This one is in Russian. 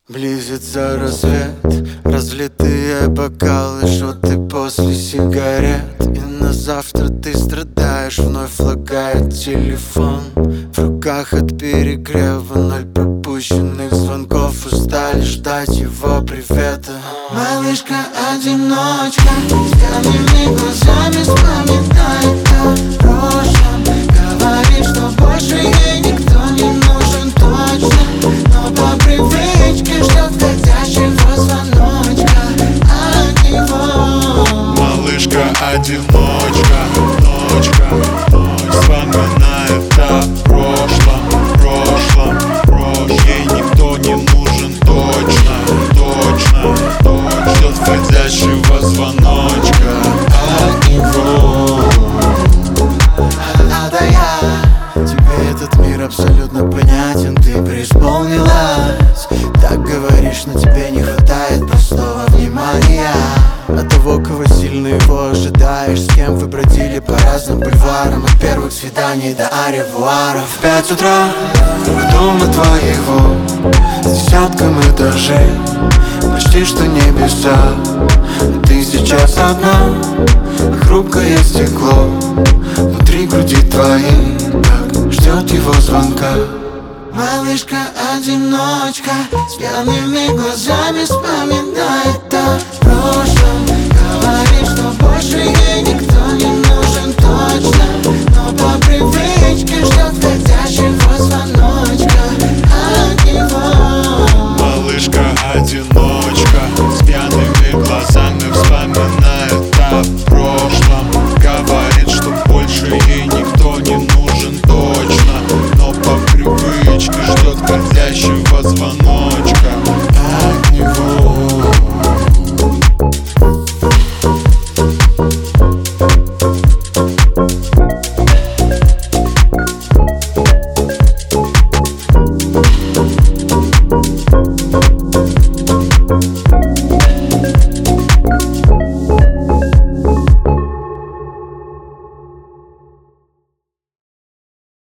Близится рассвет, разлитые бокалы, шоты после сигарет. И на завтра ты страдаешь, вновь лагает телефон. В руках от перегрева 0 пропущенных звонков. Устали ждать его привета. Малышка-одиночка с пьяными глазами вспоминает о прошлом. Говорит, что больше ей никто не нужен точно, но по привычке ждет входящего звоночка от него. Малышка-одиночка, ночка, вспоминает о прошлом. Ей никто не нужен точно. Ждет входящего звоночка от него. Да я, тебе этот мир абсолютно понятен. Ты преисполнилась, так говоришь, но тебе не хватает простого внимания. От того, кого сильно его ожидаешь, с кем вы бродили по разным бульварам, от первых свиданий до аревуаров. В 5 утра у дома твоего с десятком этажей, почти что небеса. Ты сейчас одна, хрупкое стекло внутри груди твоей, так ждет его звонка. Малышка-одиночка с пьяными глазами вспоминает о прошлом. Говорит, что больше ей никто не нужен точно, но по привычке ждет входящего звоночка от него. Малышка-одиночка с пьяными глазами вспоминает о прошлом. Говорит, что больше ей никто не нужен точно, но по привычке ждет входящего звоночка